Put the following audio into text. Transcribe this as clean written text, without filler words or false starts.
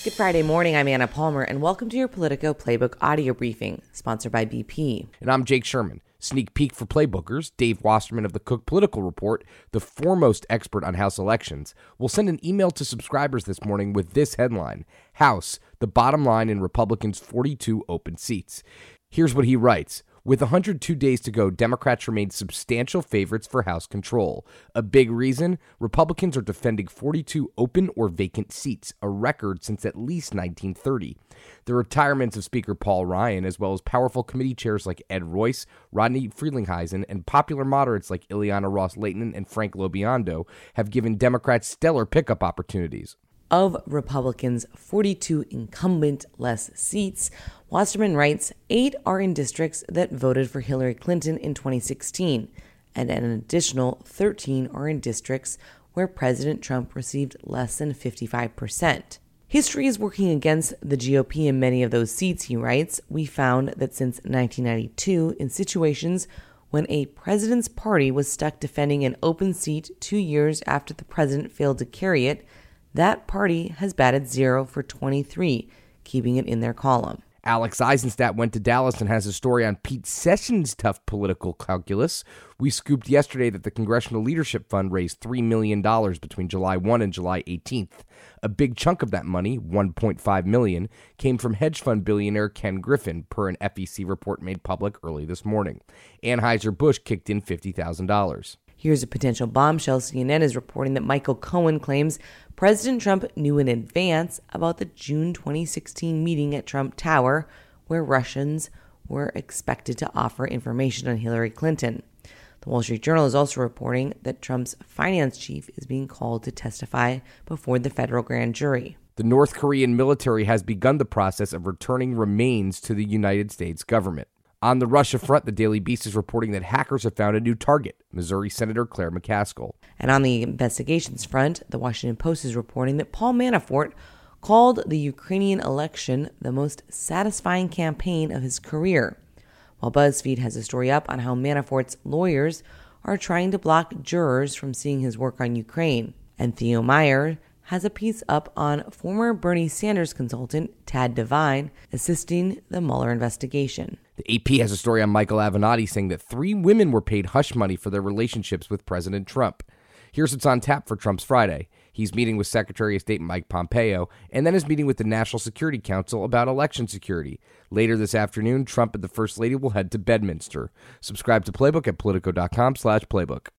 Good Friday morning, I'm Anna Palmer, and welcome to your Politico Playbook audio briefing, sponsored by BP. And I'm Jake Sherman. Sneak peek for Playbookers, Dave Wasserman of the Cook Political Report, the foremost expert on House elections, will send an email to subscribers this morning with this headline: House, the bottom line in Republicans' 42 open seats. Here's what he writes. With 102 days to go, Democrats remain substantial favorites for House control. A big reason? Republicans are defending 42 open or vacant seats, a record since at least 1930. The retirements of Speaker Paul Ryan, as well as powerful committee chairs like Ed Royce, Rodney Friedlandheisen, and popular moderates like Ileana Ros-Lehtinen and Frank LoBiondo, have given Democrats stellar pickup opportunities. Of Republicans' 42 incumbent-less seats, Wasserman writes, 8 are in districts that voted for Hillary Clinton in 2016, and an additional 13 are in districts where President Trump received less than 55%. History is working against the GOP in many of those seats, he writes. We found that since 1992, in situations when a president's party was stuck defending an open seat 2 years after the president failed to carry it, that party has batted 0 for 23, keeping it in their column. Alex Eisenstadt went to Dallas and has a story on Pete Sessions' tough political calculus. We scooped yesterday that the Congressional Leadership Fund raised $3 million between July 1 and July 18th. A big chunk of that money, $1.5 million, came from hedge fund billionaire Ken Griffin, per an FEC report made public early this morning. Anheuser-Busch kicked in $50,000. Here's a potential bombshell. CNN is reporting that Michael Cohen claims President Trump knew in advance about the June 2016 meeting at Trump Tower, where Russians were expected to offer information on Hillary Clinton. The Wall Street Journal is also reporting that Trump's finance chief is being called to testify before the federal grand jury. The North Korean military has begun the process of returning remains to the United States government. On the Russia front, the Daily Beast is reporting that hackers have found a new target, Missouri Senator Claire McCaskill. And on the investigations front, the Washington Post is reporting that Paul Manafort called the Ukrainian election the most satisfying campaign of his career, while BuzzFeed has a story up on how Manafort's lawyers are trying to block jurors from seeing his work on Ukraine. And Theo Meyer has a piece up on former Bernie Sanders consultant Tad Devine assisting the Mueller investigation. The AP has a story on Michael Avenatti saying that 3 women were paid hush money for their relationships with President Trump. Here's what's on tap for Trump's Friday. He's meeting with Secretary of State Mike Pompeo and then is meeting with the National Security Council about election security. Later this afternoon, Trump and the First Lady will head to Bedminster. Subscribe to Playbook at Politico.com/Playbook.